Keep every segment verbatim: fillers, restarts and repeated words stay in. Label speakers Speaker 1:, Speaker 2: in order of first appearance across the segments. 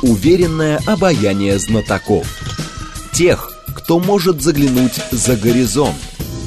Speaker 1: уверенное обаяние знатоков. Тех, кто может заглянуть за горизонт.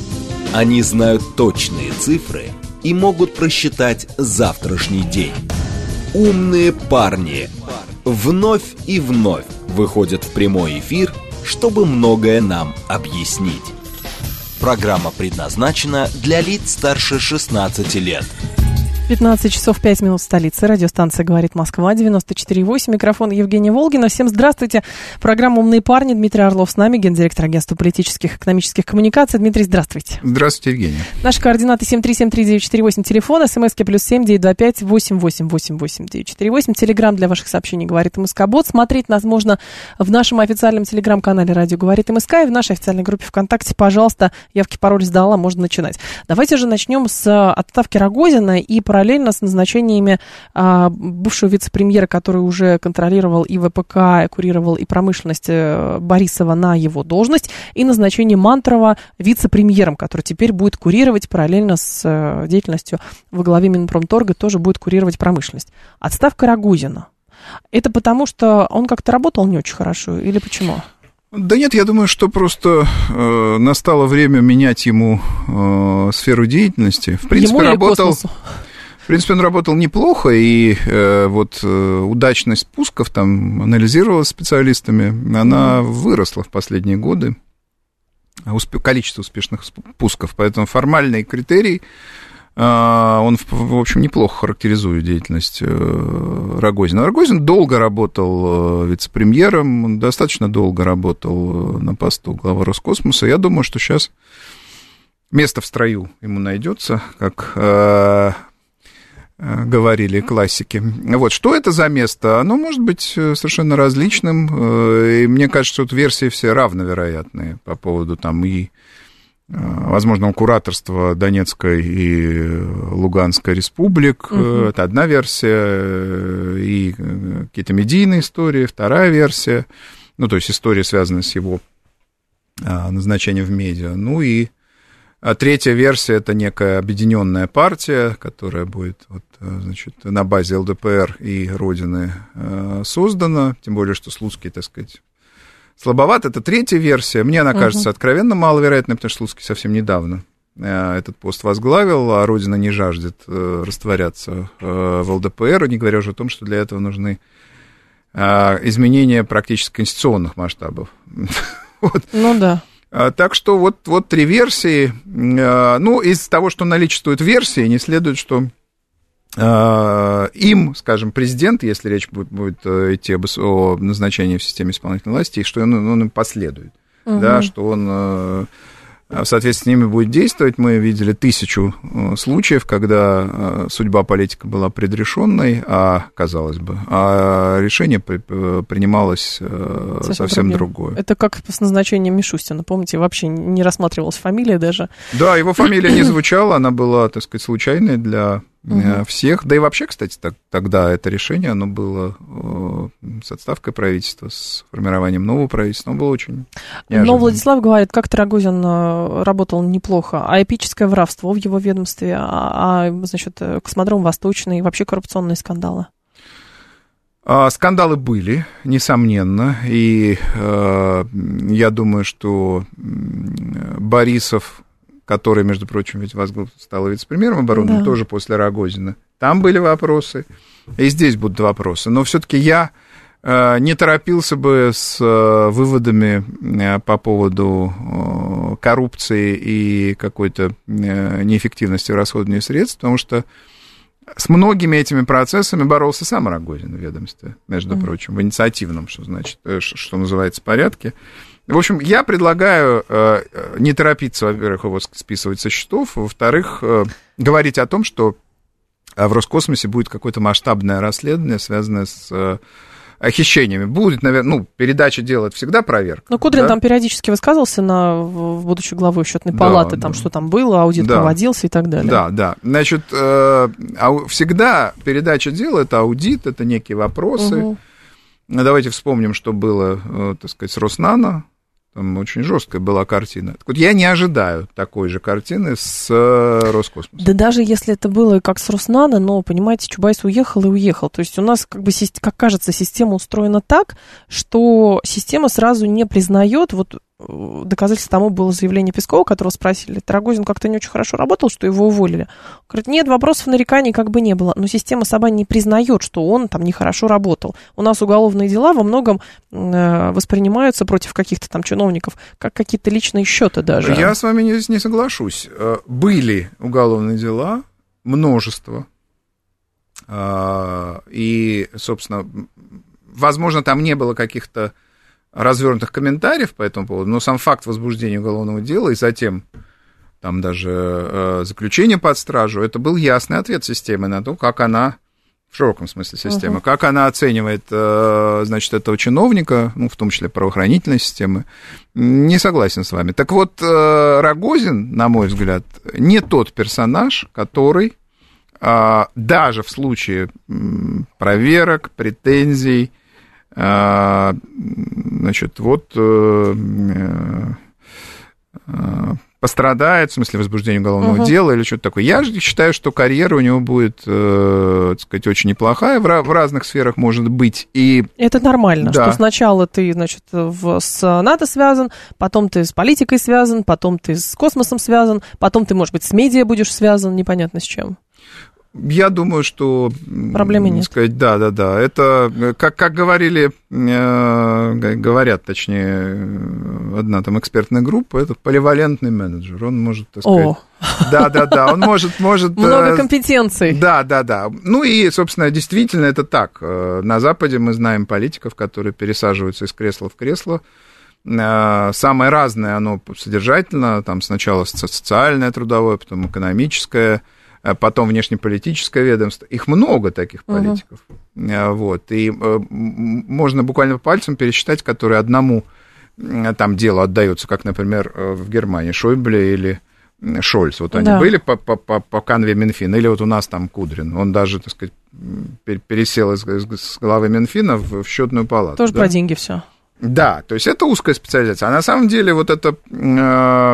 Speaker 1: Они знают точные цифры и могут просчитать завтрашний день. Умные парни вновь и вновь выходят в прямой эфир, чтобы многое нам объяснить. Программа предназначена для лиц старше шестнадцати лет.
Speaker 2: пятнадцать часов пять минут в столице. Радиостанция «Говорит Москва», девяносто четыре и восемь. Микрофон Евгения Волгина. Всем здравствуйте. Программа «Умные парни». Дмитрий Орлов с нами, гендиректор агентства политических и экономических коммуникаций. Дмитрий, здравствуйте.
Speaker 3: Здравствуйте, Евгения.
Speaker 2: Наши координаты семь три семь три девять четыре восемь, телефон, смски плюс семь девять два пять восемь восемь восемь восемь девять четыре восемь. Телеграм для ваших сообщений «Говорит МСК-бот». Смотреть нас можно в нашем официальном телеграм-канале «Радио Говорит МСК» и в нашей официальной группе ВКонтакте. Пожалуйста, явки, пароль сдала, можно начинать. Давайте же начнем с отставки Рогозина и параллельно с назначением а, бывшего вице-премьера, который уже контролировал и ВПК, курировал и промышленность, Борисова на его должность, и назначение Мантурова вице-премьером, который теперь будет курировать параллельно с деятельностью во главе Минпромторга, тоже будет курировать промышленность. Отставка Рогозина. Это потому, что он как-то работал не очень хорошо, или почему?
Speaker 3: Да нет, я думаю, что просто э, настало время менять ему э, сферу деятельности. В принципе,
Speaker 2: ему
Speaker 3: работал... В принципе, он работал неплохо, и э, вот э, удачность пусков там анализировалась специалистами, она mm-hmm. выросла в последние годы, усп- количество успешных пусков, поэтому формальный критерий, э, он, в, в общем, неплохо характеризует деятельность э, Рогозина. Рогозин долго работал э, вице-премьером, он достаточно долго работал на посту главы Роскосмоса. Я думаю, что сейчас место в строю ему найдется, как... Э, говорили классики. Вот, что это за место? Оно может быть совершенно различным, и мне кажется, что вот версии все равновероятные по поводу там и возможного кураторства Донецкой и Луганской республик. Угу. Это одна версия, и какие-то медийные истории, вторая версия, ну, то есть история, связанная с его назначением в медиа, ну и А третья версия – это некая объединенная партия, которая будет вот, значит, на базе ЛДПР и Родины создана, тем более, что Слуцкий, так сказать, слабоват. Это третья версия. Мне она кажется uh-huh. откровенно маловероятной, потому что Слуцкий совсем недавно этот пост возглавил, а Родина не жаждет растворяться в ЛДПР, не говоря уже о том, что для этого нужны изменения практически конституционных масштабов. Вот. Ну да. Так что вот, вот три версии. Ну, из того, что наличествует версии, не следует, что им, скажем, президент, если речь будет, будет идти об, о назначении в системе исполнительной власти, что он, он им последует, угу. да, что он в соответствии с ними будет действовать. Мы видели тысячу случаев, когда судьба политика была предрешенной, а, казалось бы, а решение при, принималось совсем, совсем другое.
Speaker 2: Это как с назначением Мишустина, помните, вообще не рассматривалась фамилия даже. Да,
Speaker 3: его фамилия не звучала, она была, так сказать, случайной для угу. всех. Да и вообще, кстати, так, тогда это решение, оно было с отставкой правительства, с формированием нового правительства, оно было очень неожиданно.
Speaker 2: Но Владислав говорит, как-то Рогозин работал неплохо, а эпическое воровство в его ведомстве, а, а значит, космодром Восточный, и вообще коррупционные скандалы.
Speaker 3: Скандалы были, несомненно, и э, я думаю, что Борисов, который, между прочим, ведь возглавил, стал вице-премьером обороны, да. тоже после Рогозина, там были вопросы, и здесь будут вопросы, но все-таки я не торопился бы с выводами по поводу коррупции и какой-то неэффективности в расходовании средств, потому что с многими этими процессами боролся сам Рогозин в ведомстве, между mm-hmm. прочим, в инициативном, что значит, что называется, порядке. В общем, я предлагаю не торопиться, во-первых, его списывать со счетов, во-вторых, говорить о том, что в Роскосмосе будет какое-то масштабное расследование, связанное с хищениями. Будет, наверное, ну, передача делает всегда проверка.
Speaker 2: Ну, Кудрин
Speaker 3: да?
Speaker 2: там периодически высказывался на, в будущей главой счетной палаты, да, там, да. что там было, аудит да. проводился и так далее.
Speaker 3: Да, да. Значит, э, всегда передача дела — это аудит, это некие вопросы. Угу. Давайте вспомним, что было, э, так сказать, с Роснано. Там очень жесткая была картина. Так вот, я не ожидаю такой же картины с э, Роскосмосом.
Speaker 2: Да даже если это было как с Роснано, но, понимаете, Чубайс уехал и уехал. То есть у нас, как бы, как кажется, система устроена так, что система сразу не признает, вот доказательство тому было заявление Пескова, которого спросили, Рогозин как-то не очень хорошо работал, что его уволили. Говорит, нет, вопросов, нареканий как бы не было. Но система сама не признает, что он там нехорошо работал. У нас уголовные дела во многом э, воспринимаются против каких-то там чиновников как какие-то личные счеты даже.
Speaker 3: Я с вами не, не соглашусь. Были уголовные дела, множество. И, собственно, возможно, там не было каких-то развернутых комментариев по этому поводу, но сам факт возбуждения уголовного дела и затем там даже э, заключение под стражу, это был ясный ответ системы на то, как она, в широком смысле системы, uh-huh. как она оценивает, э, значит, этого чиновника, ну, в том числе правоохранительной системы. Не согласен с вами. Так вот, э, Рогозин, на мой взгляд, не тот персонаж, который э, даже в случае проверок, претензий, значит, вот пострадает, в смысле возбуждения уголовного uh-huh. дела или что-то такое. Я же считаю, что карьера у него будет, так сказать, очень неплохая, в разных сферах может быть. И...
Speaker 2: Это нормально,
Speaker 3: да.
Speaker 2: что сначала ты, значит, в, с НАТО связан, потом ты с политикой связан, потом ты с космосом связан, потом ты, может быть, с медиа будешь связан, непонятно с чем.
Speaker 3: Я думаю, что...
Speaker 2: Проблемы нет.
Speaker 3: Сказать, да, да, да. Это, как, как говорили, э, говорят, точнее, одна там экспертная группа, это поливалентный менеджер. Он может, так сказать...
Speaker 2: О.
Speaker 3: Да, да, да, он может... может
Speaker 2: Много компетенций.
Speaker 3: Да, да, да. Ну и, собственно, действительно это так. На Западе мы знаем политиков, которые пересаживаются из кресла в кресло. Самое разное оно содержательно. Там сначала социальное, трудовое, потом экономическое, потом внешнеполитическое ведомство. Их много таких политиков. Uh-huh. Вот. И э, можно буквально по пальцам пересчитать, которые одному э, там делу отдаются, как, например, в Германии Шойбле или Шольц. Вот они да. были по, по, по, по канве Минфина, или вот у нас там Кудрин. Он даже, так сказать, пересел из, из главы Минфина в, в счетную палату.
Speaker 2: Тоже
Speaker 3: да?
Speaker 2: про деньги все.
Speaker 3: Да, то есть это узкая специализация. А на самом деле вот это, э,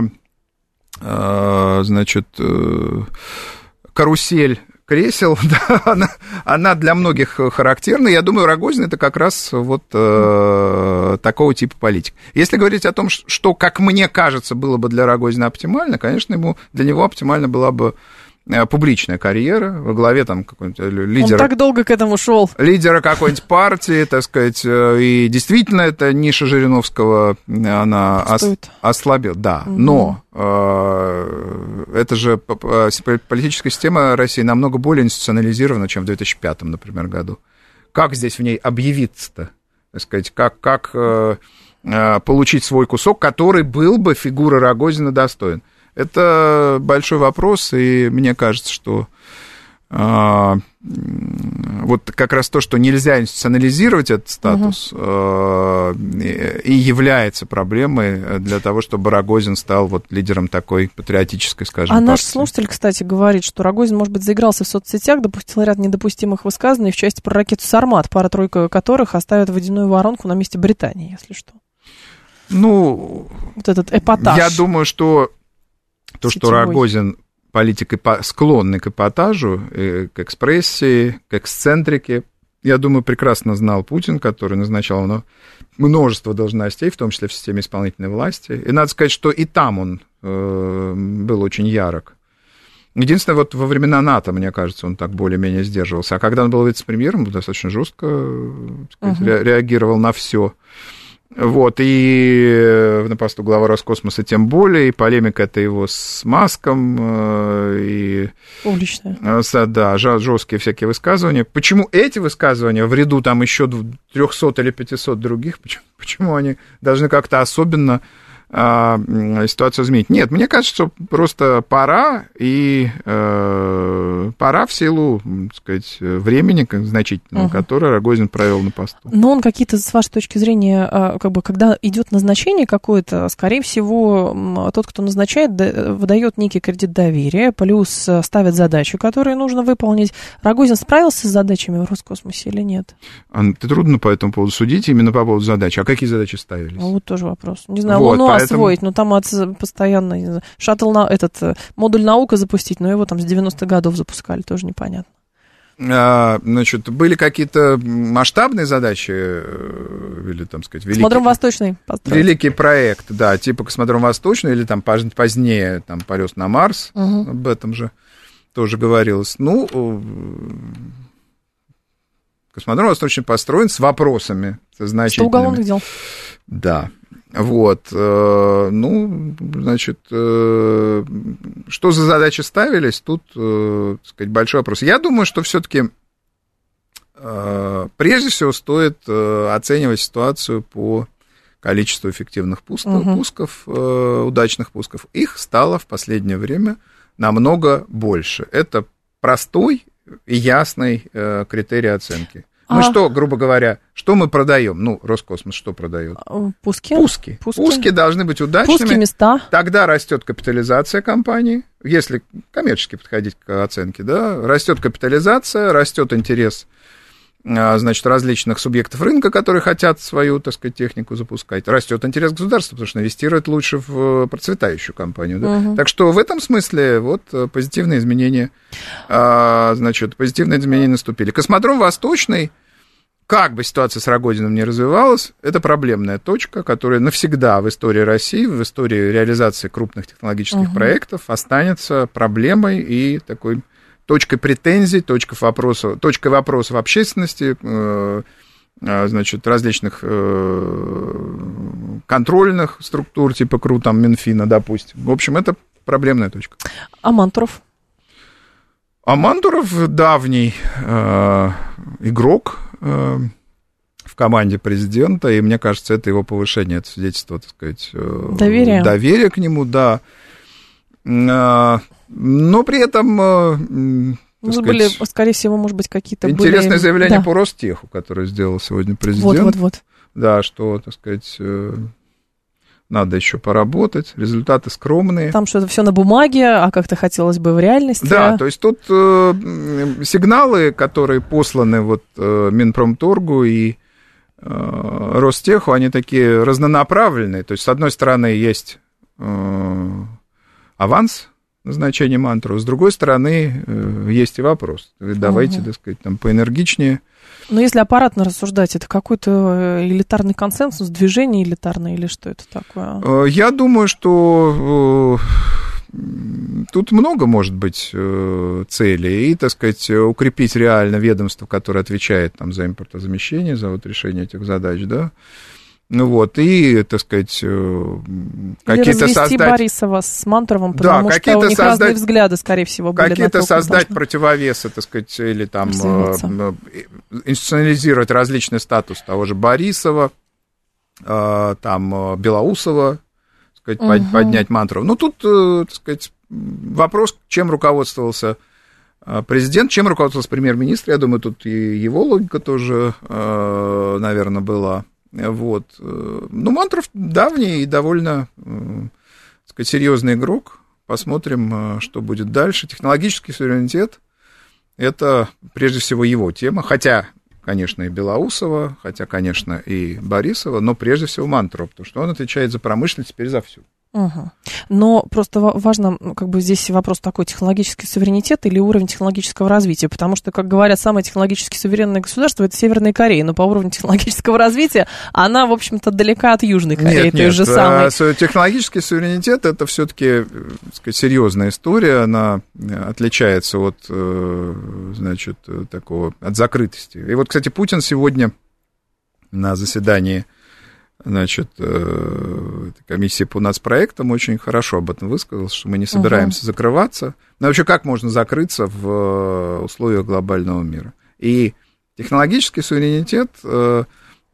Speaker 3: э, значит... Э, карусель кресел, да, она, она для многих характерна. Я думаю, Рогозин это как раз вот э, такого типа политик. Если говорить о том, что, как мне кажется, было бы для Рогозина оптимально, конечно, ему, для него оптимально была бы публичная карьера во главе там какой-нибудь лидера.
Speaker 2: Он так долго к этому шел.
Speaker 3: Лидера какой-нибудь партии, так сказать, и действительно эта ниша Жириновского, она ос, ослабела, да, угу. но э, это же политическая система России намного более институционализирована, чем в две тысячи пятом, например, году. Как здесь в ней объявиться-то, так сказать, как, как э, получить свой кусок, который был бы фигуры Рогозина достоин? Это большой вопрос, и мне кажется, что э, вот как раз то, что нельзя институционализировать этот статус, угу. э, и является проблемой для того, чтобы Рогозин стал вот лидером такой патриотической, скажем,
Speaker 2: а
Speaker 3: партии.
Speaker 2: Наш слушатель, кстати, говорит, что Рогозин, может быть, заигрался в соцсетях, допустил ряд недопустимых высказываний в части про ракету «Сармат», пара-тройка которых оставят водяную воронку на месте Британии, если что.
Speaker 3: Ну,
Speaker 2: вот этот эпатаж.
Speaker 3: Я думаю, что то, что
Speaker 2: сетевой.
Speaker 3: Рогозин политик склонный к эпатажу, к экспрессии, к эксцентрике, я думаю, прекрасно знал Путин, который назначал на множество должностей, в том числе в системе исполнительной власти. И надо сказать, что и там он э, был очень ярок. Единственное, вот во времена НАТО, мне кажется, он так более-менее сдерживался. А когда он был вице-премьером, он достаточно жестко так сказать, uh-huh. реагировал на все. Вот, и на посту главы Роскосмоса тем более, и полемика это его с Маском, и...
Speaker 2: Публичная.
Speaker 3: Да, жесткие всякие высказывания. Почему эти высказывания в ряду там еще триста или пятьсот других, почему, почему они должны как-то особенно ситуацию изменить. Нет, мне кажется, что просто пора, и э, пора в силу, так сказать, времени как значительного, угу. которое Рогозин провел на посту.
Speaker 2: Но он какие-то, с вашей точки зрения, как бы, когда идет назначение какое-то, скорее всего, тот, кто назначает, выдает некий кредит доверия, плюс ставит задачи, которые нужно выполнить. Рогозин справился с задачами в Роскосмосе или нет?
Speaker 3: Это трудно по этому поводу судить, именно по поводу задач. А какие задачи ставились?
Speaker 2: А вот тоже вопрос. Не знаю,
Speaker 3: вот,
Speaker 2: Луну
Speaker 3: поэтому...
Speaker 2: освоить, но там от, постоянно, не знаю, шаттл, на, этот, модуль наука запустить, но его там с девяностых годов запускали, тоже непонятно.
Speaker 3: А, значит, были какие-то масштабные задачи, или, там сказать, великий...
Speaker 2: Космодром Восточный построить.
Speaker 3: Великий проект, да, типа Космодром Восточный, или там позднее там полет на Марс, угу. об этом же тоже говорилось. Ну, Космодром Восточный построен с вопросами, со значительными.
Speaker 2: Что уголовных дел.
Speaker 3: Да. Вот, ну, значит, что за задачи ставились, тут, так сказать, большой вопрос. Я думаю, что все-таки прежде всего стоит оценивать ситуацию по количеству эффективных пусков, угу. пусков, удачных пусков. Их стало в последнее время намного больше. Это простой и ясный критерий оценки. Мы а... что, грубо говоря, что мы продаем? Ну, Роскосмос что продает?
Speaker 2: Пуски.
Speaker 3: Пуски. Пуски. Пуски должны быть удачными.
Speaker 2: Пуски, места.
Speaker 3: Тогда растет капитализация компании, если коммерчески подходить к оценке, да, растет капитализация, растет интерес, значит, различных субъектов рынка, которые хотят свою, так сказать, технику запускать. Растет интерес государства, потому что инвестирует лучше в процветающую компанию. Да? Угу. Так что в этом смысле вот позитивные изменения, значит, позитивные изменения наступили. Космодром Восточный, как бы ситуация с Рогозиным не развивалась, это проблемная точка, которая навсегда в истории России, в истории реализации крупных технологических угу. проектов останется проблемой и такой точкой претензий, точкой вопросов, точкой вопросов общественности, значит, различных контрольных структур, типа КРУ, там, Минфина, допустим. В общем, это проблемная точка.
Speaker 2: А Мантуров?
Speaker 3: А Мантуров давний э, игрок э, в команде президента, и мне кажется, это его повышение, это свидетельство, так сказать, э,
Speaker 2: доверие.
Speaker 3: доверия к нему, да. Э, но при этом, э,
Speaker 2: так сказать, были, скорее всего, может быть, какие-то
Speaker 3: интересное
Speaker 2: были...
Speaker 3: заявление
Speaker 2: да.
Speaker 3: по Ростеху, которое сделал сегодня президент.
Speaker 2: Вот, вот, вот.
Speaker 3: Да, что, так сказать... Э, надо еще поработать, результаты скромные.
Speaker 2: Там что-то все на бумаге, а как-то хотелось бы в реальности.
Speaker 3: Да, то есть тут э, сигналы, которые посланы вот э, Минпромторгу и э, Ростеху, они такие разнонаправленные. То есть, с одной стороны, есть э, аванс назначения Мантурова, с другой стороны, э, есть и вопрос. Давайте, угу. так сказать, там поэнергичнее.
Speaker 2: Но если аппаратно рассуждать, это какой-то элитарный консенсус, движение элитарное или что это такое?
Speaker 3: Я думаю, что тут много может быть целей. И, так сказать, укрепить реально ведомство, которое отвечает там, за импортозамещение, за вот решение этих задач, да. Ну вот, и, так сказать, какие-то создать...
Speaker 2: Борисова с Мантуровым, потому
Speaker 3: да,
Speaker 2: что у них
Speaker 3: создать...
Speaker 2: разные взгляды, скорее всего, были.
Speaker 3: Какие-то
Speaker 2: на то,
Speaker 3: создать
Speaker 2: должны...
Speaker 3: противовесы, так сказать, или там институционализировать различный статус того же Борисова, там Белоусова, так сказать, угу. поднять Мантурова. Ну, тут, так сказать, вопрос, чем руководствовался президент, чем руководствовался премьер-министр. Я думаю, тут и его логика тоже, наверное, была. Вот. Ну, Мантуров давний и довольно, так сказать, серьезный игрок. Посмотрим, что будет дальше. Технологический суверенитет – это, прежде всего, его тема. Хотя, конечно, и Белоусова, хотя, конечно, и Борисова, но прежде всего Мантуров, потому что он отвечает за промышленность теперь за всю.
Speaker 2: Угу. Но просто важно, как бы здесь вопрос такой, технологический суверенитет или уровень технологического развития, потому что, как говорят, самое технологически суверенное государство – это Северная Корея, но по уровню технологического развития она, в общем-то, далека от Южной Кореи,
Speaker 3: нет,
Speaker 2: той
Speaker 3: нет,
Speaker 2: же самой.
Speaker 3: Технологический суверенитет – это все-таки, так сказать, серьезная история, она отличается от, значит, такого, от закрытости. И вот, кстати, Путин сегодня на заседании, значит, комиссии по нацпроектам очень хорошо об этом высказался, что мы не собираемся uh-huh. закрываться. Но вообще, как можно закрыться в условиях глобального мира? И технологический суверенитет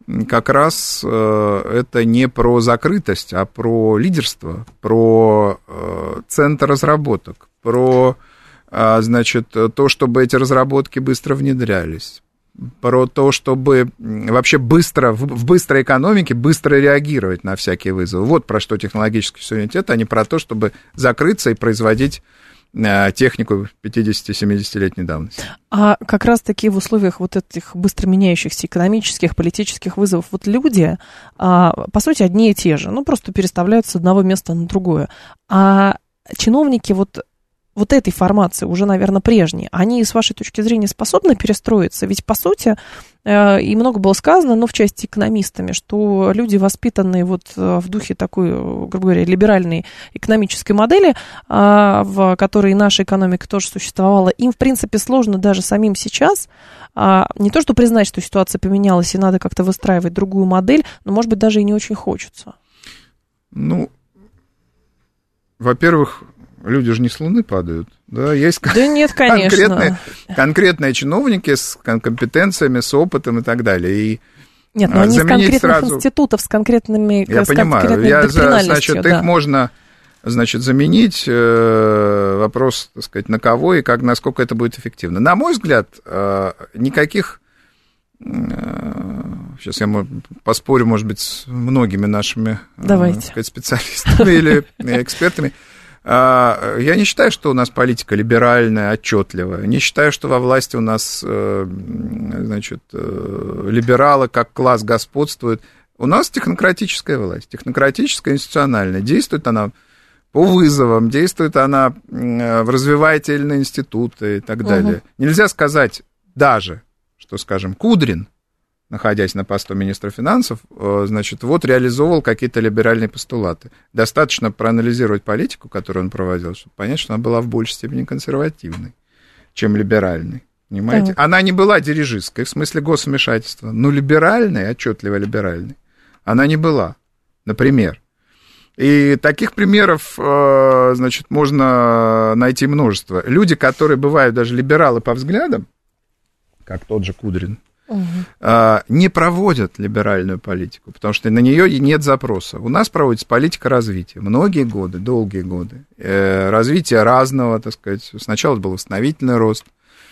Speaker 3: как раз это не про закрытость, а про лидерство, про центр разработок, про, значит, то, чтобы эти разработки быстро внедрялись, про то, чтобы вообще быстро, в быстрой экономике быстро реагировать на всякие вызовы. Вот про что технологический суверенитет, а не про то, чтобы закрыться и производить технику пятидесяти-семидесятилетней давности.
Speaker 2: А как раз-таки в условиях вот этих быстро меняющихся экономических, политических вызовов, вот люди, по сути, одни и те же, ну, просто переставляются с одного места на другое. А чиновники вот, вот этой формации, уже, наверное, прежние, они, с вашей точки зрения, способны перестроиться? Ведь, по сути, и много было сказано, но в части экономистами, что люди, воспитанные вот в духе такой, грубо говоря, либеральной экономической модели, в которой наша экономика тоже существовала, им, в принципе, сложно даже самим сейчас не то что признать, что ситуация поменялась и надо как-то выстраивать другую модель, но, может быть, даже и не очень хочется.
Speaker 3: Ну, во-первых, люди же не с Луны падают, да, есть
Speaker 2: да нет,
Speaker 3: конкретные, конкретные чиновники с компетенциями, с опытом и так далее. И
Speaker 2: нет, но они из конкретных
Speaker 3: сразу...
Speaker 2: институтов, с конкретными...
Speaker 3: Я
Speaker 2: с
Speaker 3: понимаю, я, значит,
Speaker 2: да.
Speaker 3: их можно, значит, заменить, э, вопрос, так сказать, на кого и как, насколько это будет эффективно. На мой взгляд, э, никаких... Э, сейчас я поспорю, может быть, с многими нашими э, так сказать, специалистами или экспертами. Я не считаю, что у нас политика либеральная, отчетливая. Не считаю, что во власти у нас, значит, либералы как класс господствуют. У нас технократическая власть, технократическая, институциональная. Действует она по вызовам, действует она, развивая те или иные институты и так далее. Угу. Нельзя сказать даже, что, скажем, Кудрин, находясь на посту министра финансов, значит, вот реализовывал какие-то либеральные постулаты. Достаточно проанализировать политику, которую он проводил, чтобы понять, что она была в большей степени консервативной, чем либеральной. Понимаете? Так. Она не была дирижистской, в смысле госвмешательства, но либеральной, отчетливо либеральной, она не была, например. И таких примеров, значит, можно найти множество. Люди, которые бывают даже либералы по взглядам, как тот же Кудрин, Uh-huh. не проводят либеральную политику, потому что на нее нет запроса. У нас проводится политика развития. Многие годы, долгие годы. Развитие разного, так сказать. Сначала был восстановительный рост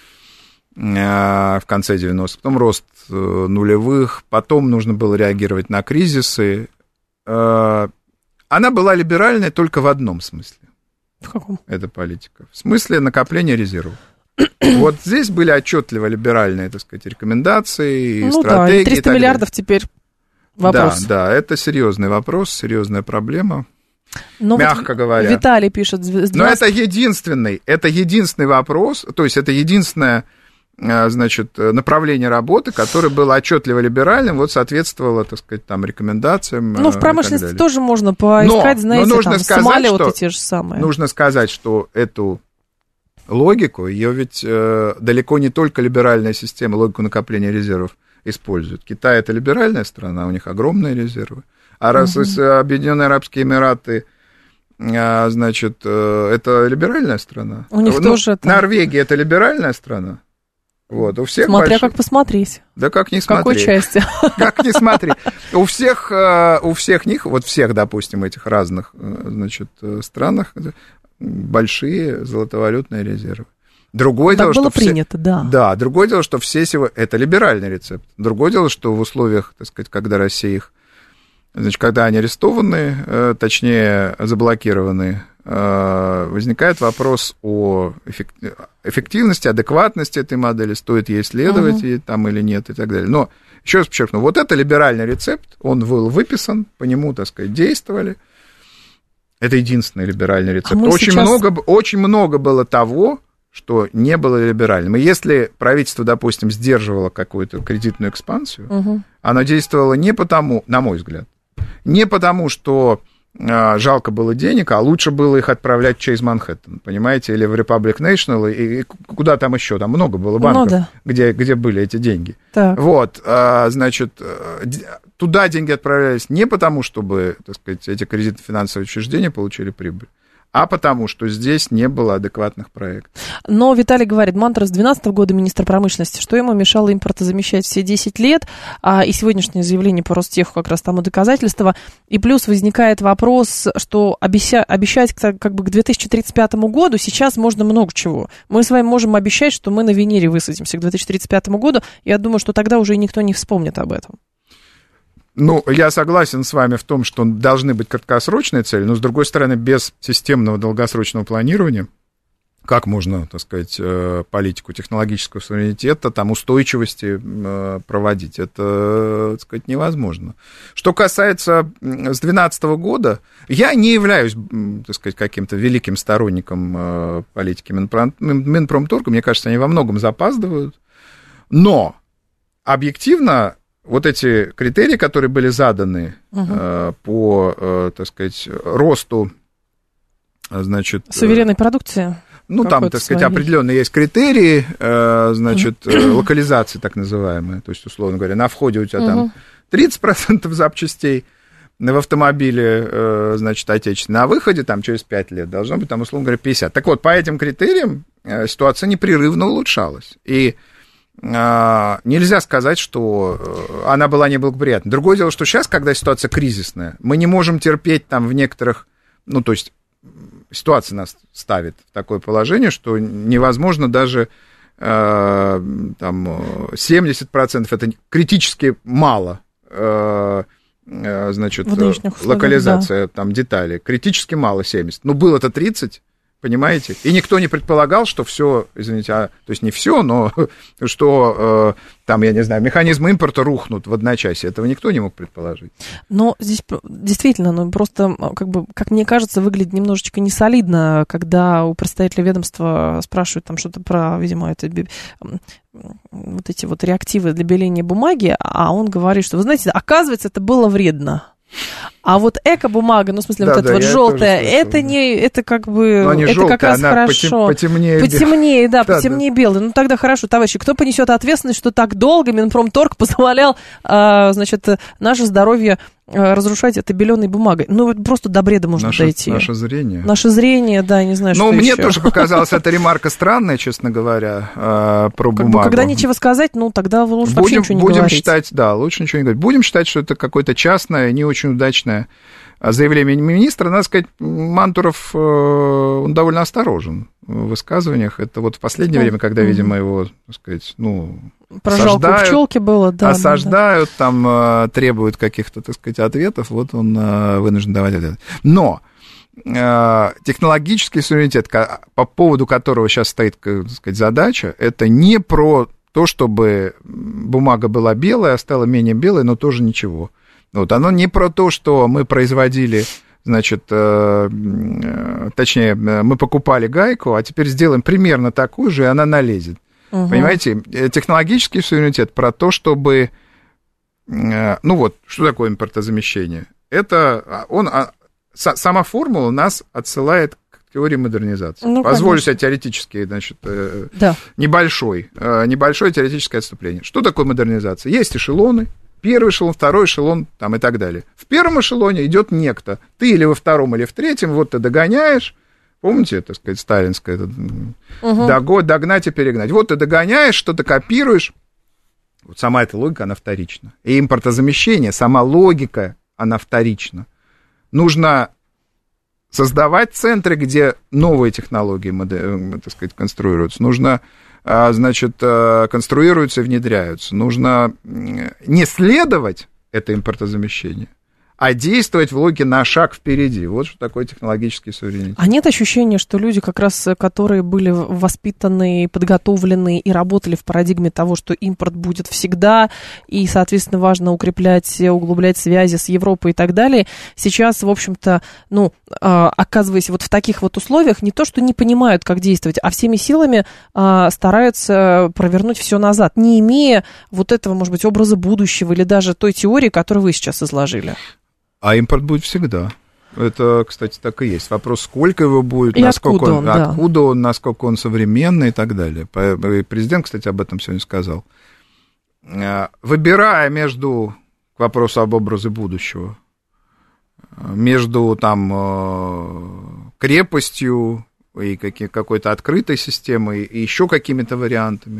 Speaker 3: в конце девяностых, потом рост нулевых, потом нужно было реагировать на кризисы. Она была либеральной только в одном смысле.
Speaker 2: В каком?
Speaker 3: Эта политика. В смысле накопления резервов. Вот здесь были отчетливо либеральные, так сказать, рекомендации,
Speaker 2: ну,
Speaker 3: стратегии.
Speaker 2: Да, триста миллиардов теперь вопрос.
Speaker 3: Да, да, это серьезный вопрос, серьезная проблема, но мягко вот говоря.
Speaker 2: Виталий пишет.
Speaker 3: Но это единственный, это единственный вопрос, то есть это единственное, значит, направление работы, которое было отчетливо либеральным, вот соответствовало, так сказать, там, рекомендациям.
Speaker 2: Ну, в промышленности тоже можно поискать, но, знаете, но нужно там, сказать, Сомали вот эти же самые.
Speaker 3: Нужно сказать, что эту логику, ее ведь э, далеко не только либеральная система, логику накопления резервов использует. Китай — это либеральная страна, у них огромные резервы. А раз угу. Объединенные Арабские Эмираты, э, значит, э, это либеральная страна.
Speaker 2: У них
Speaker 3: ну,
Speaker 2: тоже...
Speaker 3: Норвегия — это либеральная страна. Вот, у всех
Speaker 2: Смотря
Speaker 3: больших...
Speaker 2: как посмотреть.
Speaker 3: Да как не
Speaker 2: смотреть. В какой части?
Speaker 3: Как не смотри. У всех, у всех них, вот всех, допустим, этих разных, значит, странах, большие золотовалютные резервы. Другое
Speaker 2: так
Speaker 3: дело,
Speaker 2: было
Speaker 3: что
Speaker 2: принято,
Speaker 3: все...
Speaker 2: да.
Speaker 3: Да, другое дело, что все сего... Это либеральный рецепт. Другое дело, что в условиях, так сказать, когда Россия их... Значит, когда они арестованы, точнее, заблокированы, возникает вопрос о эффективности, адекватности этой модели, стоит ей следовать uh-huh. там или нет и так далее. Но, еще раз подчеркну, вот это либеральный рецепт, он был выписан, по нему, так сказать, действовали. Это единственный либеральный рецепт. А очень, сейчас... много, очень много было того, что не было либеральным. И если правительство, допустим, сдерживало какую-то кредитную экспансию, uh-huh. оно действовало не потому, на мой взгляд, не потому, что э, жалко было денег, а лучше было их отправлять через Манхэттен, понимаете, или в Republic National, и, и куда там еще, там много было банков, ну, да. где, где были эти деньги. Так. Вот, э, значит, э, туда деньги отправлялись не потому, чтобы, так сказать, эти кредитно-финансовые учреждения получили прибыль, а потому что здесь не было адекватных проектов.
Speaker 2: Но Виталий говорит, мантра с две тысячи двенадцатого года министра промышленности, что ему мешало импортозамещать все десять лет, а, и сегодняшнее заявление по Ростеху как раз тому доказательство. И плюс возникает вопрос, что обеща, обещать как бы к две тысячи тридцать пятому году сейчас можно много чего. Мы с вами можем обещать, что мы на Венере высадимся к две тысячи тридцать пятому году. Я думаю, что тогда уже никто не вспомнит об этом.
Speaker 3: Ну, я согласен с вами в том, что должны быть краткосрочные цели, но, с другой стороны, без системного долгосрочного планирования, как можно, так сказать, политику технологического суверенитета, там, устойчивости проводить, это, так сказать, невозможно. Что касается с две тысячи двенадцатого года, я не являюсь, так сказать, каким-то великим сторонником политики Минпром, Минпромторга, мне кажется, они во многом запаздывают, но объективно вот эти критерии, которые были заданы угу. э, по, э, так сказать, росту, значит...
Speaker 2: Суверенной продукции?
Speaker 3: Ну, там, так сказать, своей. Определенные есть критерии, э, значит, э, локализации так называемые, то есть, условно говоря, на входе у тебя угу. там тридцать процентов запчастей в автомобиле, э, значит, отечественные, на выходе там через пять лет должно быть, там, условно говоря, пятьдесят. Так вот, по этим критериям э, ситуация непрерывно улучшалась, и нельзя сказать, что она была неблагоприятна. Другое дело, что сейчас, когда ситуация кризисная, мы не можем терпеть там в некоторых... Ну, то есть ситуация нас ставит в такое положение, что невозможно даже э, там, семьдесят процентов, это критически мало, э, э, значит, локализация да. там, деталей. Критически мало семьдесят. Ну, было-то тридцать. Понимаете? И никто не предполагал, что все, извините, а, то есть не все, но что э, там, я не знаю, механизмы импорта рухнут в одночасье. Этого никто не мог предположить.
Speaker 2: Но здесь действительно, ну просто, как бы, как мне кажется, выглядит немножечко несолидно, когда у представителя ведомства спрашивают там что-то про, видимо, это... вот эти вот реактивы для беления бумаги, а он говорит, что, вы знаете, оказывается, это было вредно. А вот эко-бумага, ну, в смысле, да, вот эта да, вот желтая, это не, это как бы,
Speaker 3: но
Speaker 2: это
Speaker 3: желтая,
Speaker 2: как раз хорошо.
Speaker 3: Потемнее,
Speaker 2: потемнее да, да, потемнее да. белый. Ну, тогда хорошо, товарищи, кто понесет ответственность, что так долго Минпромторг позволял, а, значит, наше здоровье разрушать это беленой бумагой? Ну, просто до бреда можно
Speaker 3: наше,
Speaker 2: дойти.
Speaker 3: Наше зрение.
Speaker 2: Наше зрение, да, не знаю,
Speaker 3: ну,
Speaker 2: что
Speaker 3: мне
Speaker 2: еще.
Speaker 3: тоже показалась эта ремарка странная, честно говоря, про
Speaker 2: как
Speaker 3: бумагу.
Speaker 2: Бы, когда нечего сказать, ну, тогда вы лучше
Speaker 3: будем,
Speaker 2: вообще ничего не
Speaker 3: будем
Speaker 2: говорить.
Speaker 3: Считать, да, лучше ничего не говорить. Будем считать, что это какое-то частное, не очень удачное заявление министра. Надо сказать, Мантуров, он довольно осторожен в высказываниях. Это вот в последнее ну, время, когда, угу. видимо, его, так сказать, ну...
Speaker 2: Про жалку пчелки было, да.
Speaker 3: Осаждают, да, да. там требуют каких-то, так сказать, ответов, вот он вынужден давать ответы. Но технологический суверенитет, по поводу которого сейчас стоит, так сказать, задача, это не про то, чтобы бумага была белая, а стала менее белой, но тоже ничего. Вот, оно не про то, что мы производили, значит, э, э, точнее, мы покупали гайку, а теперь сделаем примерно такую же, и она налезет. Угу. Понимаете, технологический суверенитет про то, чтобы... Э, ну вот, что такое импортозамещение? Это он, а, с, сама формула нас отсылает к теории модернизации. Ну, Позволю конечно. себе теоретически, значит, э, да. небольшой, э, небольшое теоретическое отступление. Что такое модернизация? Есть эшелоны. Первый эшелон, второй эшелон, там и так далее. В первом эшелоне идет некто. Ты или во втором, или в третьем, вот ты догоняешь. Помните, так сказать, сталинское, угу. догнать и перегнать. Вот ты догоняешь, что-то копируешь. Вот сама эта логика, она вторична. И импортозамещение, сама логика, она вторична. Нужно создавать центры, где новые технологии, так сказать, конструируются. Нужно... значит, конструируются и внедряются. Нужно не следовать это импортозамещение, а действовать в логике на шаг впереди. Вот что такое технологический суверенитет.
Speaker 2: А нет ощущения, что люди, как раз, которые были воспитаны, подготовлены и работали в парадигме того, что импорт будет всегда, и, соответственно, важно укреплять, углублять связи с Европой и так далее, сейчас, в общем-то, ну, оказываясь вот в таких вот условиях, не то, что не понимают, как действовать, а всеми силами стараются провернуть все назад, не имея вот этого, может быть, образа будущего или даже той теории, которую вы сейчас изложили.
Speaker 3: А импорт будет всегда. Это, кстати, так и есть. Вопрос, сколько его будет,
Speaker 2: и
Speaker 3: насколько
Speaker 2: откуда
Speaker 3: он,
Speaker 2: он, да.
Speaker 3: откуда он, насколько он современный и так далее. Президент, кстати, об этом сегодня сказал. Выбирая между, к вопросу об образе будущего, между там крепостью и какой-то открытой системой, и еще какими-то вариантами.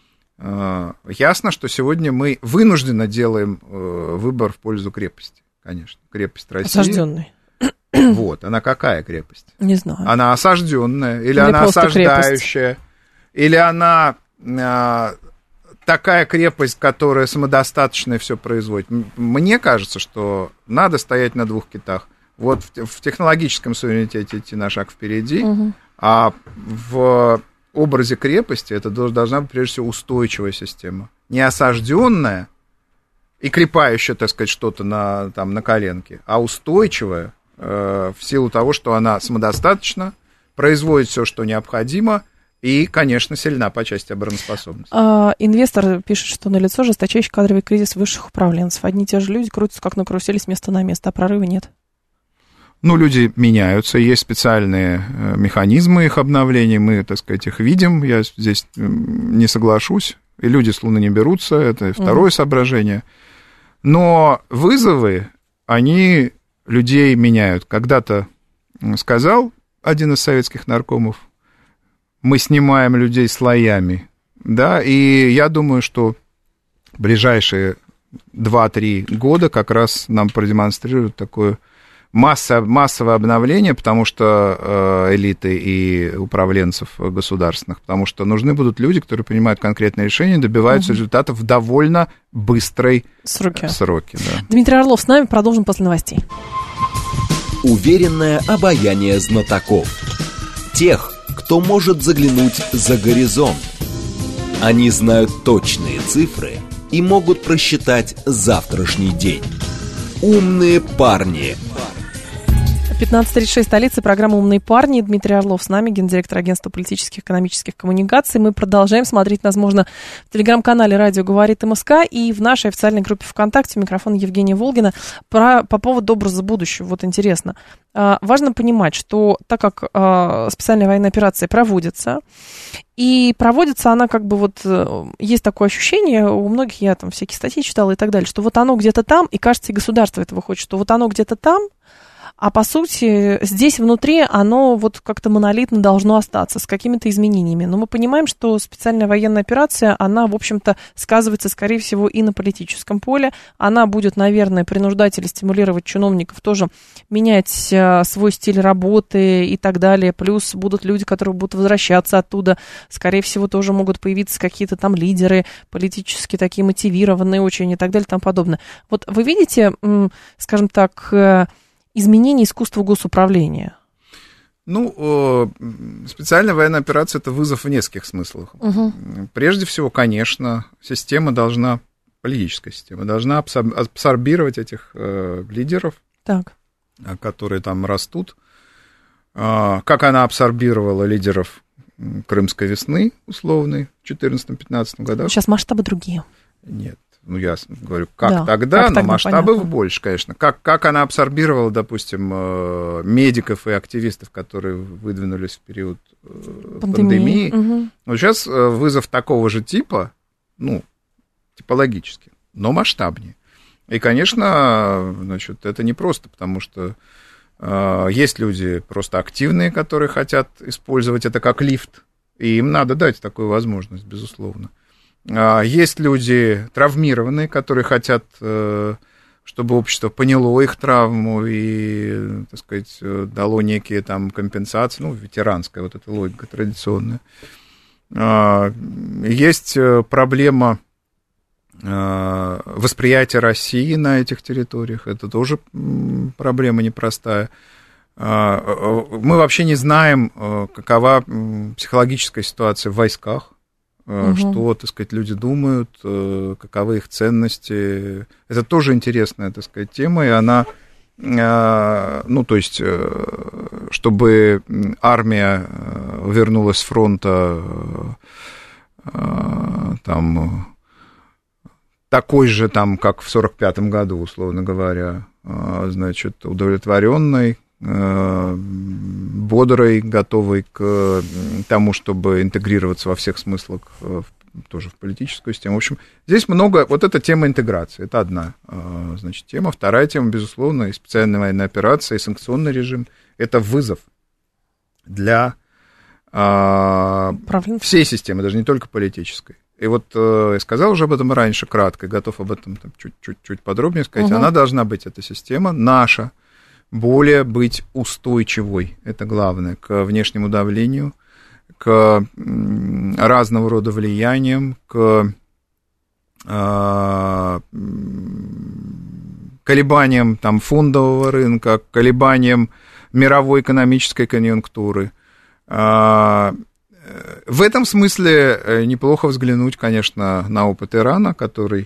Speaker 3: Ясно, что сегодня мы вынужденно делаем выбор в пользу крепости, конечно. Крепость России.
Speaker 2: Осажденной.
Speaker 3: Вот, она какая крепость?
Speaker 2: Не знаю.
Speaker 3: Она осажденная, или, или она осаждающая, крепость. Или она а, такая крепость, которая самодостаточная все производит. Мне кажется, что надо стоять на двух китах. Вот в, в технологическом суверенитете идти на шаг впереди, угу. а в образе крепости это должна быть, прежде всего, устойчивая система. Не осажденная и крепающая, так сказать, что-то на, там, на коленке, а устойчивая, в силу того, что она самодостаточна, производит все, что необходимо, и, конечно, сильна по части обороноспособности.
Speaker 2: А, инвестор пишет, что налицо жесточайший кадровый кризис высших управленцев. Одни и те же люди крутятся, как на карусели, с места на место, а прорыва нет.
Speaker 3: Ну, люди меняются, есть специальные механизмы их обновления, мы, так сказать, их видим, я здесь не соглашусь, и люди с Луны не берутся, это второе угу. соображение. Но вызовы, они... людей меняют. Когда-то сказал один из советских наркомов, мы снимаем людей слоями, да, и я думаю, что ближайшие два-три года как раз нам продемонстрируют такое масса, массовое обновление, потому что э, элиты и управленцев государственных, потому что нужны будут люди, которые принимают конкретные решения, добиваются угу. результатов в довольно быстрой сроки. сроки да.
Speaker 2: Дмитрий Орлов с нами, продолжим после новостей.
Speaker 1: Уверенное обаяние знатоков. Тех, кто может заглянуть за горизонт. Они знают точные цифры и могут просчитать завтрашний день. Умные парни.
Speaker 2: пятнадцать тридцать шесть, столица, программа «Умные парни». Дмитрий Орлов с нами, гендиректор агентства политических и экономических коммуникаций. Мы продолжаем смотреть нас можно в телеграм-канале «Радио говорит МСК» и в нашей официальной группе ВКонтакте. Микрофон Евгения Волгина. Про, по поводу образа будущего. Вот интересно. А, важно понимать, что так как а, специальная военная операция проводится, и проводится она как бы вот... Есть такое ощущение, у многих, я там всякие статьи читала и так далее, что вот оно где-то там, и кажется, и государство этого хочет, что вот оно где-то там, а по сути, здесь внутри оно вот как-то монолитно должно остаться с какими-то изменениями. Но мы понимаем, что специальная военная операция, она, в общем-то, сказывается, скорее всего, и на политическом поле. Она будет, наверное, принуждать или стимулировать чиновников тоже менять свой стиль работы и так далее. Плюс будут люди, которые будут возвращаться оттуда. Скорее всего, тоже могут появиться какие-то там лидеры политически такие мотивированные очень и так далее и тому подобное. Вот вы видите, скажем так... изменение искусства госуправления?
Speaker 3: Ну, специальная военная операция – это вызов в нескольких смыслах. Угу. Прежде всего, конечно, система должна, политическая система, должна абсорбировать этих э, лидеров, так. которые там растут. Как она абсорбировала лидеров Крымской весны, условной, в две тысячи четырнадцатом-пятнадцатом годах.
Speaker 2: Сейчас масштабы другие.
Speaker 3: Нет. Ну, я говорю, как да, тогда,
Speaker 2: как
Speaker 3: но
Speaker 2: тогда,
Speaker 3: масштабов
Speaker 2: понятно.
Speaker 3: больше, конечно. Как, как она абсорбировала, допустим, медиков и активистов, которые выдвинулись в период пандемии. пандемии. Угу. Вот сейчас вызов такого же типа, ну, типологически, но масштабнее. И, конечно, значит, это непросто, потому что э, есть люди просто активные, которые хотят использовать это как лифт, и им надо дать такую возможность, безусловно. Есть люди травмированные, которые хотят, чтобы общество поняло их травму и, так сказать, дало некие там компенсации, ну, ветеранская вот эта логика традиционная. Есть проблема восприятия России на этих территориях, это тоже проблема непростая. Мы вообще не знаем, какова психологическая ситуация в войсках. Угу. Что, так сказать, люди думают, каковы их ценности. Это тоже интересная, так сказать, тема, и она, ну, то есть, чтобы армия вернулась с фронта там такой же, там, как в сорок пятом году, условно говоря, значит, удовлетворенной, бодрой, готовой к тому, чтобы интегрироваться во всех смыслах тоже в политическую систему. В общем, здесь много... Вот эта тема интеграции, это одна, значит, тема. Вторая тема, безусловно, и специальная военная операция, и санкционный режим. Это вызов. для а, всей системы, даже не только политической. И вот э, я сказал уже об этом раньше, кратко, готов об этом там, чуть-чуть подробнее сказать. Угу. Она должна быть, эта система, наша, более быть устойчивой, это главное, к внешнему давлению, к м, разного рода влияниям, к э, колебаниям там, фондового рынка, к колебаниям мировой экономической конъюнктуры. Э, В этом смысле неплохо взглянуть, конечно, на опыт Ирана, который,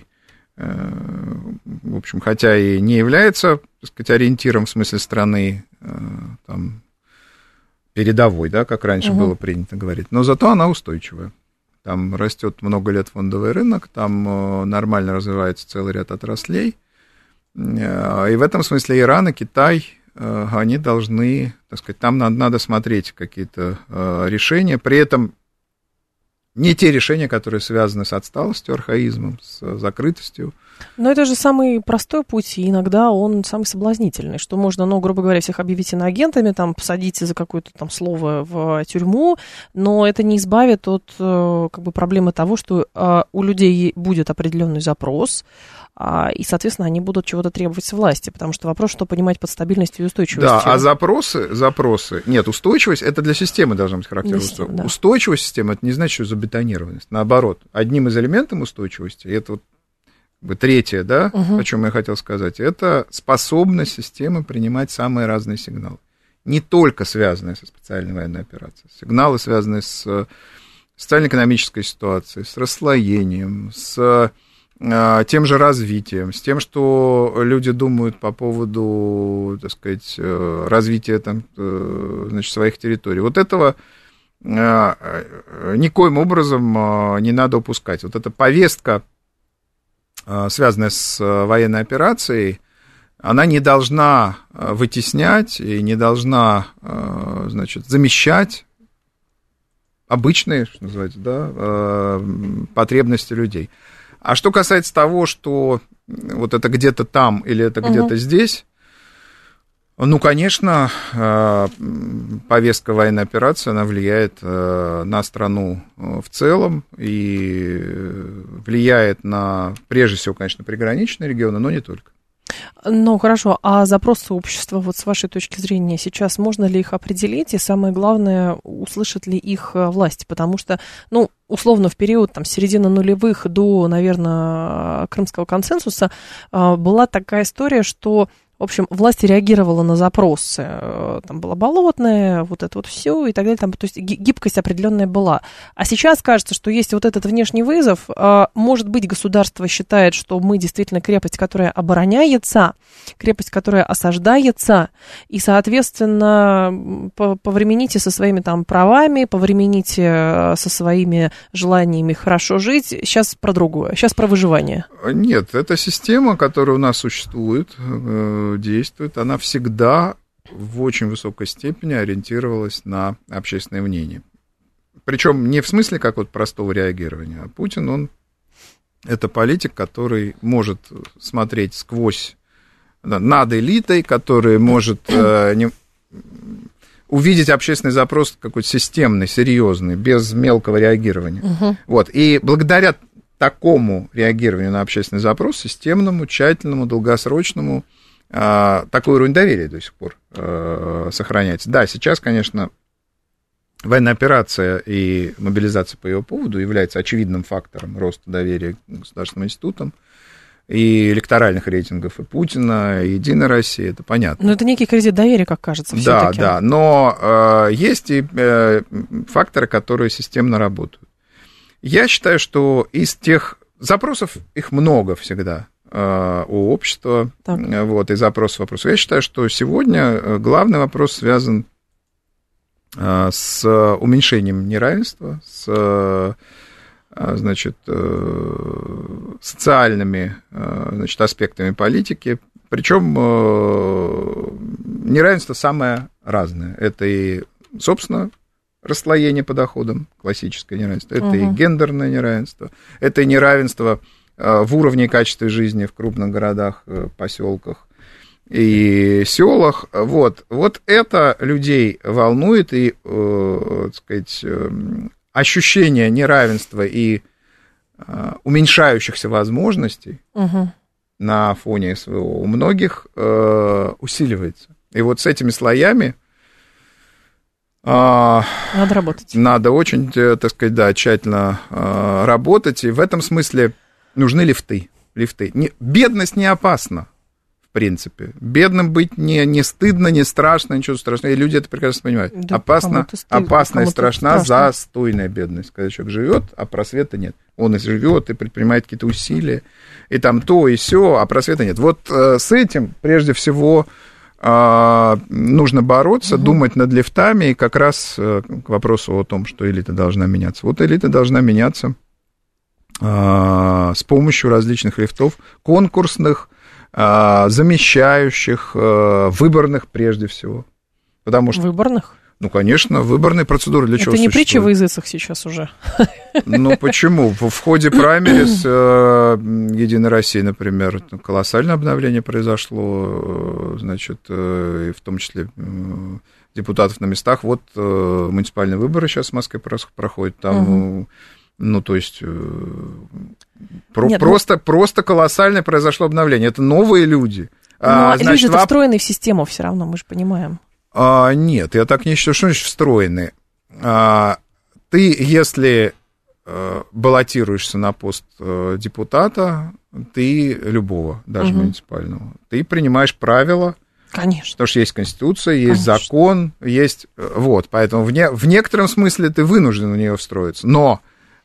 Speaker 3: в общем, хотя и не является, так сказать, ориентиром в смысле страны там, передовой, да, как раньше угу. было принято говорить, но зато она устойчивая. Там растет много лет фондовый рынок, там нормально развивается целый ряд отраслей. И в этом смысле Иран и Китай, они должны, так сказать, там надо, надо смотреть какие-то э, решения, при этом не те решения, которые связаны с отсталостью, архаизмом, с закрытостью.
Speaker 2: Но это же самый простой путь, и иногда он самый соблазнительный, что можно, ну, грубо говоря, всех объявить иноагентами, там, посадить за какое-то там слово в тюрьму, но это не избавит от э, как бы проблемы того, что э, у людей будет определенный запрос, и, соответственно, они будут чего-то требовать с власти, потому что вопрос, что понимать под стабильностью и устойчивостью.
Speaker 3: Да, а запросы, запросы... Нет, устойчивость, это для системы должна быть характеристика. Да. Устойчивость системы, это не значит, что забетонированность. Наоборот, одним из элементов устойчивости, это вот как бы третье, да, угу. о чем я хотел сказать, это способность системы принимать самые разные сигналы. Не только связанные со специальной военной операцией. Сигналы, связанные с социально-экономической ситуацией, с расслоением, с... тем же развитием, с тем, что люди думают по поводу, так сказать, развития там, значит, своих территорий. Вот этого никоим образом не надо упускать. Вот эта повестка, связанная с военной операцией, она не должна вытеснять и не должна, значит, замещать обычные, что называется, да, потребности людей. А что касается того, что вот это где-то там или это угу. где-то здесь, ну, конечно, повестка военной операции, она влияет на страну в целом и влияет на, прежде всего, конечно, приграничные регионы, но не только.
Speaker 2: Ну, хорошо, а запросы общества, вот с вашей точки зрения, сейчас можно ли их определить, и самое главное, услышат ли их власти, потому что, ну, условно, в период там, с середины нулевых до, наверное, Крымского консенсуса была такая история, что, в общем, власть реагировала на запросы, там была болотная, вот это вот все и так далее, там, то есть гибкость определенная была. А сейчас кажется, что есть вот этот внешний вызов, может быть, государство считает, что мы действительно крепость, которая обороняется, крепость, которая осаждается, и, соответственно, повремените со своими там правами, повремените со своими желаниями хорошо жить, сейчас про другое, сейчас про выживание.
Speaker 3: Нет, это система, которая у нас существует, действует, она всегда в очень высокой степени ориентировалась на общественное мнение. Причем не в смысле как вот простого реагирования, а Путин, он это политик, который может смотреть сквозь, над элитой, который может э, не, увидеть общественный запрос какой-то системный, серьезный, без мелкого реагирования. Угу. Вот. И благодаря такому реагированию на общественный запрос, системному, тщательному, долгосрочному, такой уровень доверия до сих пор э, сохраняется. Да, сейчас, конечно, военная операция и мобилизация по ее поводу является очевидным фактором роста доверия к государственным институтам и электоральных рейтингов и Путина, и Единой России, это понятно.
Speaker 2: Но это некий кредит доверия, как кажется, все-таки.
Speaker 3: Да, да, но э, есть и э, факторы, которые системно работают. Я считаю, что из тех запросов, их много всегда, у общества, так. Вот, и запрос вопросов. Я считаю, что сегодня главный вопрос связан с уменьшением неравенства, с, значит, социальными, значит, аспектами политики. Причем неравенство самое разное. Это и, собственно, расслоение по доходам, классическое неравенство, это угу. и гендерное неравенство, это и неравенство в уровне и качестве жизни в крупных городах, поселках. и селах. Вот, вот это людей волнует, и, э, так сказать, э, ощущение неравенства и э, уменьшающихся возможностей угу. на фоне СВО у многих э, усиливается. И вот с этими слоями э,
Speaker 2: надо работать.
Speaker 3: Надо очень, так сказать, да, тщательно э, работать, и в этом смысле нужны лифты. лифты. Не, бедность не опасна. В принципе. Бедным быть не, не стыдно, не страшно, ничего страшного. И люди это прекрасно понимают. Да, опасно, стыдно, опасна и страшна застойная бедность. Когда человек живет, а просвета нет. Он и живет, и предпринимает какие-то усилия, и там то, и сё, а просвета нет. Вот э, с этим, прежде всего, э, нужно бороться, угу. думать над лифтами, и как раз э, к вопросу о том, что элита должна меняться. Вот элита должна меняться э, с помощью различных лифтов, конкурсных, замещающих, выборных прежде всего. Потому что,
Speaker 2: выборных?
Speaker 3: Ну, конечно, выборные процедуры для
Speaker 2: Это
Speaker 3: чего
Speaker 2: не
Speaker 3: существуют?
Speaker 2: притча во языцах сейчас уже.
Speaker 3: Ну, почему? В, в ходе праймерис Единой России, например, колоссальное обновление произошло, значит, и в том числе депутатов на местах. Вот муниципальные выборы сейчас в Москве проходят, там... Угу. Ну, то есть, про, Нет, просто, ну... просто колоссальное произошло обновление. Это новые люди.
Speaker 2: Ну, а, значит, люди-то воп... встроены в систему все равно, мы же понимаем.
Speaker 3: А, нет, я так не считаю, что значит встроены. А, ты, если а, баллотируешься на пост а, депутата, ты любого, даже угу. муниципального, ты принимаешь правила.
Speaker 2: Конечно.
Speaker 3: Потому что есть Конституция, есть
Speaker 2: Конечно.
Speaker 3: закон, есть... Вот, поэтому в, не... в некотором смысле ты вынужден в нее встроиться. Но...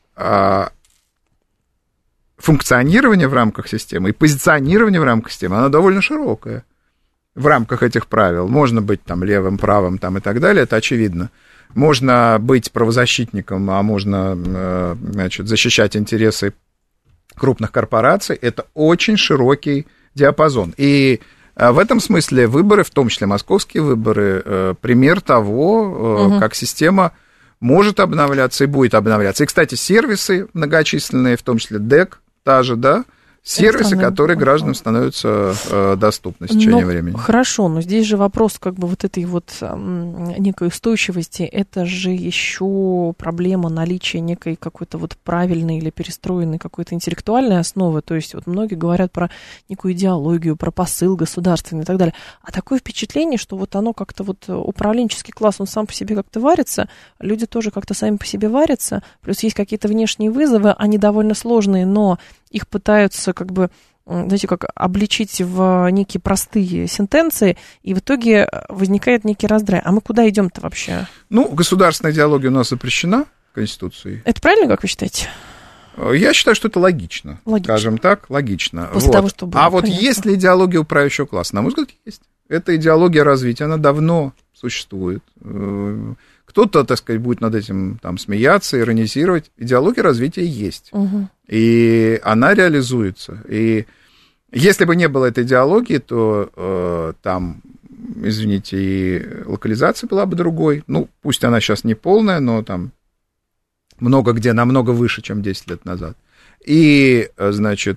Speaker 3: функционирование в рамках системы и позиционирование в рамках системы, оно довольно широкое в рамках этих правил. Можно быть там левым, правым там, и так далее, это очевидно. Можно быть правозащитником, а можно, значит, защищать интересы крупных корпораций. Это очень широкий диапазон. И в этом смысле выборы, в том числе московские выборы, пример того, угу. как система может обновляться и будет обновляться. И, кстати, сервисы многочисленные, в том числе ДЭК, та же, да, сервисы, которые гражданам становятся э, доступны с течением
Speaker 2: но,
Speaker 3: времени.
Speaker 2: Хорошо, но здесь же вопрос как бы вот этой вот э, некой устойчивости, это же еще проблема наличия некой какой-то вот правильной или перестроенной какой-то интеллектуальной основы, то есть вот многие говорят про некую идеологию, про посыл государственный и так далее, а такое впечатление, что вот оно как-то вот управленческий класс, он сам по себе как-то варится, люди тоже как-то сами по себе варятся, плюс есть какие-то внешние вызовы, они довольно сложные, но их пытаются как бы, знаете, как обличить в некие простые сентенции, и в итоге возникает некий раздрай. А мы куда идем-то вообще?
Speaker 3: Ну, государственная идеология у нас запрещена Конституцией.
Speaker 2: Это правильно, как вы считаете?
Speaker 3: Я считаю, что это логично,
Speaker 2: логично.
Speaker 3: Скажем так, логично.
Speaker 2: После
Speaker 3: вот.
Speaker 2: того, что было,
Speaker 3: а вот
Speaker 2: понятно.
Speaker 3: есть ли идеология управляющего класса? На мой взгляд, есть. Это идеология развития, она давно существует. Кто-то, так сказать, будет над этим там смеяться, иронизировать. Идеология развития есть. Угу. И она реализуется. И если бы не было этой идеологии, то э, там, извините, и локализация была бы другой. Ну, пусть она сейчас не полная, но там много где намного выше, чем десять лет назад. И, значит,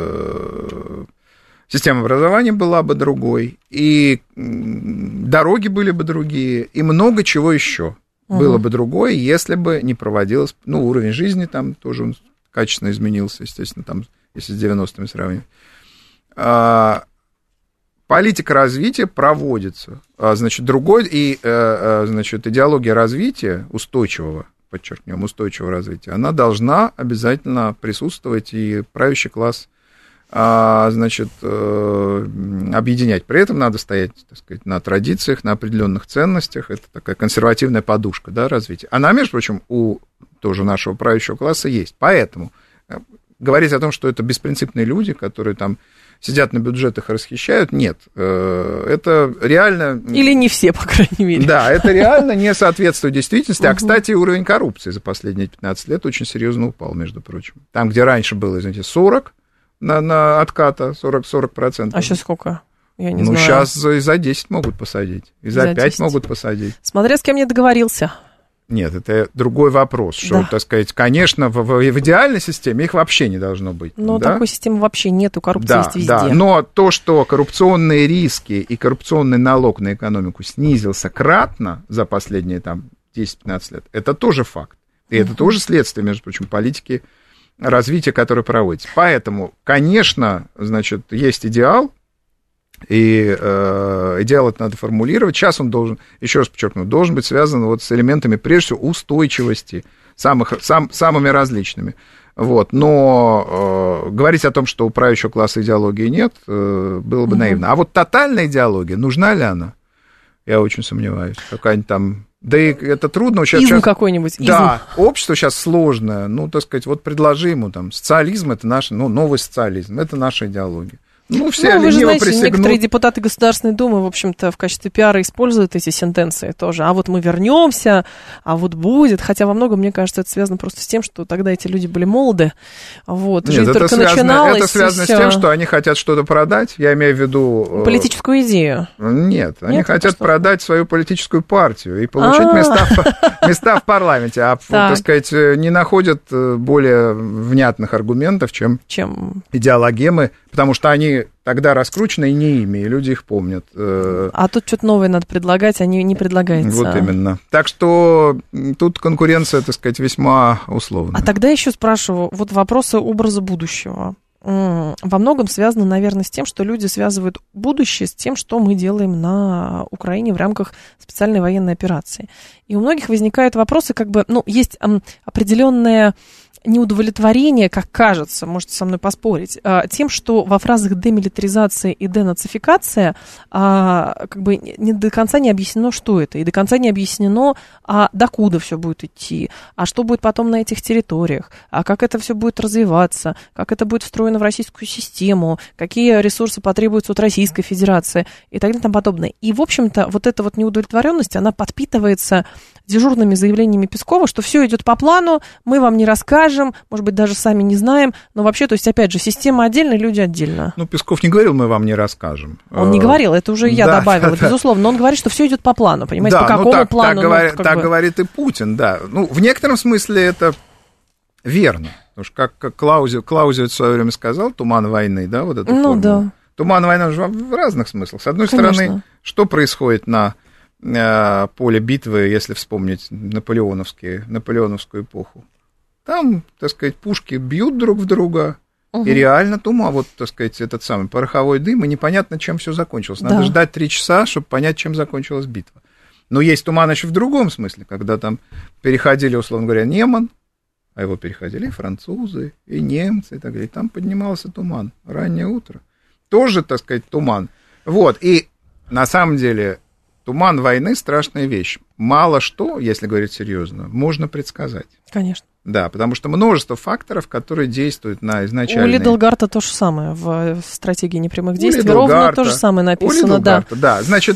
Speaker 3: э, система образования была бы другой, и дороги были бы другие, и много чего еще угу. было бы другое, если бы не проводилось... Ну, уровень жизни там тоже он качественно изменился, естественно, там, если с девяностыми сравнивать. А, политика развития проводится. А, значит, другой... И, а, значит, идеология развития, устойчивого, подчеркнем, устойчивого развития, она должна обязательно присутствовать, и правящий класс... А, значит, объединять. При этом надо стоять, так сказать, на традициях, на определенных ценностях. Это такая консервативная подушка, да, развития. Она, между прочим, у тоже нашего правящего класса есть. Поэтому говорить о том, что это беспринципные люди, которые там сидят на бюджетах и расхищают, нет. Это реально...
Speaker 2: Или не все, по крайней мере.
Speaker 3: Да, это реально не соответствует действительности. А, кстати, уровень коррупции за последние пятнадцать лет очень серьезно упал, между прочим. Там, где раньше было, извините, сорок, На, на отката сорок процентов.
Speaker 2: А сейчас сколько? Я не
Speaker 3: ну,
Speaker 2: знаю.
Speaker 3: сейчас и за десять могут посадить, и за, за пять могут посадить.
Speaker 2: Смотря с кем не договорился.
Speaker 3: Нет, это другой вопрос, что, да. так сказать, конечно, в, в, в идеальной системе их вообще не должно быть.
Speaker 2: Но
Speaker 3: да?
Speaker 2: такой системы вообще нету, коррупция
Speaker 3: да,
Speaker 2: есть везде.
Speaker 3: Да, но то, что коррупционные риски и коррупционный налог на экономику снизился кратно за последние там, десять-пятнадцать лет, это тоже факт. И uh-huh. это тоже следствие, между прочим, политики развития, которое проводится. Поэтому, конечно, значит, есть идеал, и э, идеал это надо формулировать. Сейчас он должен, еще раз подчеркну, должен быть связан вот с элементами, прежде всего, устойчивости, самых, сам, самыми различными. Вот. Но э, говорить о том, что у правящего класса идеологии нет, э, было бы угу. наивно. А вот тотальная идеология, нужна ли она? Я очень сомневаюсь. Какая-нибудь там... Да и это трудно. Сейчас,
Speaker 2: изм
Speaker 3: сейчас...
Speaker 2: какой-нибудь. Изм.
Speaker 3: Да, общество сейчас сложное. Ну, так сказать, вот предложи ему там, социализм это наш, ну, новый социализм, это наша идеология. Ну, все
Speaker 2: ну, вы же знаете,
Speaker 3: присягнут.
Speaker 2: Некоторые депутаты Государственной Думы, в общем-то, в качестве пиара используют эти сентенции тоже. А вот мы вернемся, а вот будет. Хотя во многом, мне кажется, это связано просто с тем, что тогда эти люди были молоды. Вот,
Speaker 3: Нет,
Speaker 2: жизнь
Speaker 3: это
Speaker 2: только
Speaker 3: связано,
Speaker 2: начиналась.
Speaker 3: Это связано с тем, что они хотят что-то продать. Я имею в виду...
Speaker 2: Политическую идею.
Speaker 3: Нет, они
Speaker 2: Нет,
Speaker 3: хотят
Speaker 2: что? продать
Speaker 3: свою политическую партию и получить места, места в парламенте. А, так сказать, не находят более внятных аргументов, чем,
Speaker 2: чем
Speaker 3: идеологемы, потому что они... Тогда раскручены и не ими, и люди их помнят.
Speaker 2: А тут что-то новое надо предлагать, а не, не предлагается.
Speaker 3: Вот именно. Так что тут конкуренция, так сказать, весьма условная.
Speaker 2: А тогда еще спрашиваю, вот вопросы образа будущего. Во многом связано, наверное, с тем, что люди связывают будущее с тем, что мы делаем на Украине в рамках специальной военной операции. И у многих возникают вопросы, как бы, ну, есть определенная... неудовлетворение, как кажется, можете со мной поспорить, тем, что во фразах демилитаризация и денацификация как бы не до конца не объяснено, что это, и до конца не объяснено, а докуда все будет идти, а что будет потом на этих территориях, а как это все будет развиваться, как это будет встроено в российскую систему, какие ресурсы потребуются от Российской Федерации и так далее и тому подобное. И, в общем-то, вот эта вот неудовлетворенность, она подпитывается дежурными заявлениями Пескова, что все идет по плану, мы вам не расскажем, может быть, даже сами не знаем, но вообще, то есть, опять же, система отдельно, люди отдельно.
Speaker 3: Ну, Песков не говорил, мы вам не расскажем.
Speaker 2: Он не говорил, это уже я да, добавила, да, безусловно, но он говорит, что все идет по плану, понимаете,
Speaker 3: да,
Speaker 2: по какому
Speaker 3: ну, так,
Speaker 2: плану.
Speaker 3: Так, говорит,
Speaker 2: ну,
Speaker 3: так
Speaker 2: бы...
Speaker 3: говорит и Путин, да. Ну, в некотором смысле это верно, потому что, как, как Клаузе, Клаузевиц в свое время сказал, туман войны, да, вот эту
Speaker 2: ну,
Speaker 3: формулу.
Speaker 2: Да.
Speaker 3: Туман войны в разных смыслах. С одной
Speaker 2: Конечно.
Speaker 3: стороны, что происходит на поле битвы, если вспомнить наполеоновские, наполеоновскую эпоху. Там, так сказать, пушки бьют друг в друга, угу. и реально туман, вот, так сказать, этот самый пороховой дым, и непонятно, чем все закончилось. Надо да. ждать три часа, чтобы понять, чем закончилась битва. Но есть туман еще в другом смысле, когда там переходили, условно говоря, Неман, а его переходили и французы, и немцы, и так далее. И там поднимался туман. Раннее утро. Тоже, так сказать, туман. Вот, и на самом деле... Туман войны – страшная вещь. Мало что, если говорить серьезно, можно предсказать.
Speaker 2: Конечно.
Speaker 3: Да, потому что множество факторов, которые действуют на изначальные...
Speaker 2: У Ули Делгарта то же самое в стратегии непрямых действий. Ровно то же самое написано,
Speaker 3: Ули
Speaker 2: да.
Speaker 3: Да, значит,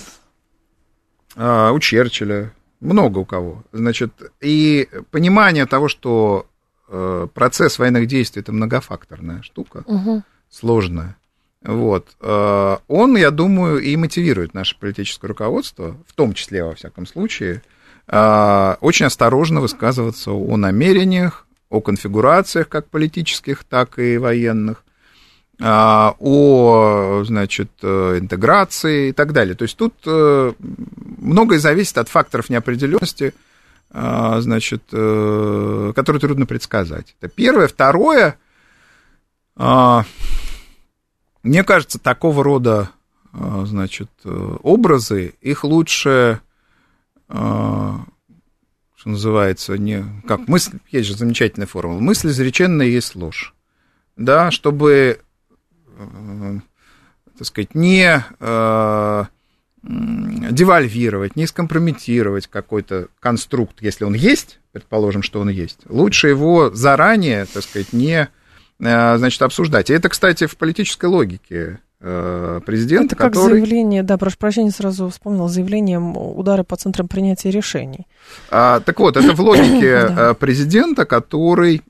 Speaker 3: у Черчилля, много у кого. Значит, и понимание того, что процесс военных действий – это многофакторная штука, угу. сложная. Вот. Он, я думаю, и мотивирует наше политическое руководство, в том числе, во всяком случае, очень осторожно высказываться о намерениях, о конфигурациях как политических, так и военных, о, значит, интеграции и так далее. То есть тут многое зависит от факторов неопределенности, значит, которые трудно предсказать. Это первое. Второе, мне кажется, такого рода, значит, образы, их лучше, что называется, не, как мысль, есть же замечательная формула, мысль изреченная есть ложь, да, чтобы, так сказать, не девальвировать, не скомпрометировать какой-то конструкт, если он есть, предположим, что он есть, лучше его заранее, так сказать, не... значит, обсуждать. И это, кстати, в политической логике президента,
Speaker 2: это как
Speaker 3: который...
Speaker 2: заявление, да, прошу прощения, сразу вспомнил, заявление удара по центрам принятия решений.
Speaker 3: А, так вот, это в логике президента, который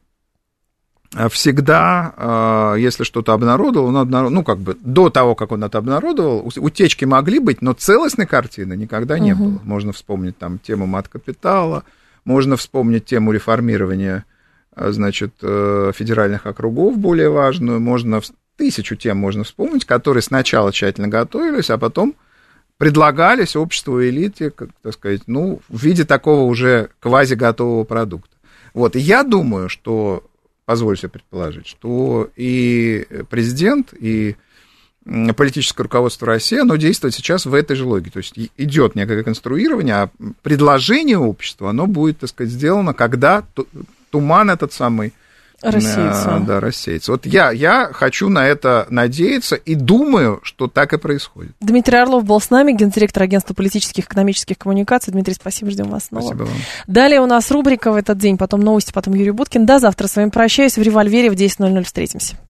Speaker 3: всегда, если что-то обнародовал, он обнародовал, ну, как бы до того, как он это обнародовал, утечки могли быть, но целостной картины никогда не было. Можно вспомнить там тему мат-капитала, Можно вспомнить тему реформирования, значит, федеральных округов, более важную. Можно тысячу тем можно вспомнить, которые сначала тщательно готовились, а потом предлагались обществу и элите, как, так сказать, ну, в виде такого уже квази-готового продукта. Вот, и я думаю, что, позволю себе предположить, что и президент, и политическое руководство России, оно действует сейчас в этой же логике. То есть идет некое конструирование, а предложение общества, оно будет, так сказать, сделано, когда туман этот самый
Speaker 2: рассеется.
Speaker 3: Да, рассеется. Вот я, я хочу на это надеяться и думаю, что так и происходит.
Speaker 2: Дмитрий Орлов был с нами, гендиректор агентства политических и экономических коммуникаций. Дмитрий, спасибо, ждем вас снова.
Speaker 3: Спасибо вам.
Speaker 2: Далее у нас рубрика «В этот день», потом новости, потом Юрий Буткин. До завтра. С вами прощаюсь. В «Револьвере» в десять ноль ноль встретимся.